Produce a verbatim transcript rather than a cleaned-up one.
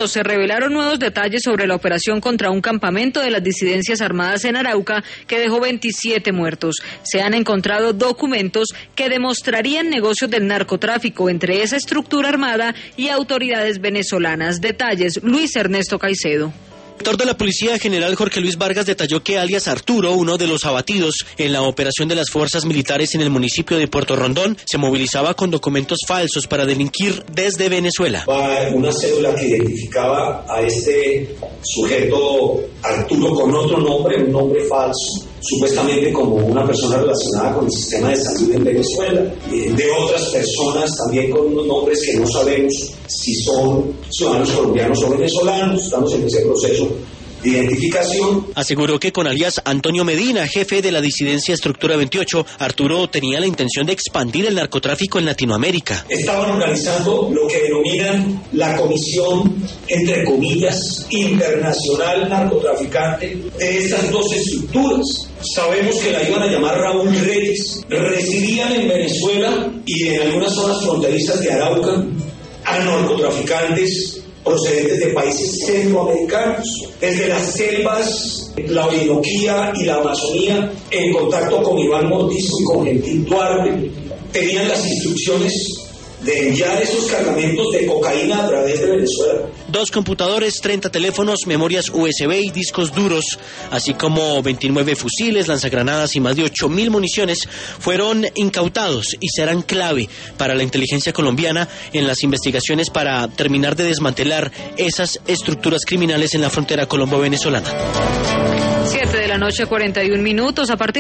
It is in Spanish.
Se revelaron nuevos detalles sobre la operación contra un campamento de las disidencias armadas en Arauca que dejó veintisiete muertos. Se han encontrado documentos que demostrarían negocios del narcotráfico entre esa estructura armada y autoridades venezolanas. Detalles, Luis Ernesto Caicedo. El director de la Policía General Jorge Luis Vargas detalló que alias Arturo, uno de los abatidos en la operación de las fuerzas militares en el municipio de Puerto Rondón, se movilizaba con documentos falsos para delinquir desde Venezuela. Una cédula que identificaba a este sujeto Arturo con otro nombre, un nombre falso, supuestamente como una persona relacionada con el sistema de salud en Venezuela, de otras personas también con unos nombres que no sabemos si son ciudadanos colombianos o venezolanos. Estamos en ese proceso de identificación. Aseguró que con alias Antonio Medina, jefe de la disidencia Estructura veintiocho, Arturo tenía la intención de expandir el narcotráfico en Latinoamérica. Estaban organizando lo que denominan la Comisión, entre comillas, Internacional Narcotraficante de estas dos estructuras. Sabemos que la iban a llamar Raúl Reyes. Residían en Venezuela y en algunas zonas fronterizas de Arauca a narcotraficantes procedentes de países centroamericanos, desde las selvas, la Orinoquía y la Amazonía, en contacto con Iván Mordisco y con Gentil Duarte, tenían las instrucciones de enviar esos cargamentos de cocaína a través de Venezuela. Dos computadores, treinta teléfonos, memorias U S B y discos duros, así como veintinueve fusiles, lanzagranadas y más de ocho mil municiones fueron incautados y serán clave para la inteligencia colombiana en las investigaciones para terminar de desmantelar esas estructuras criminales en la frontera colombo-venezolana. Siete de la noche, cuarenta y un minutos. A partir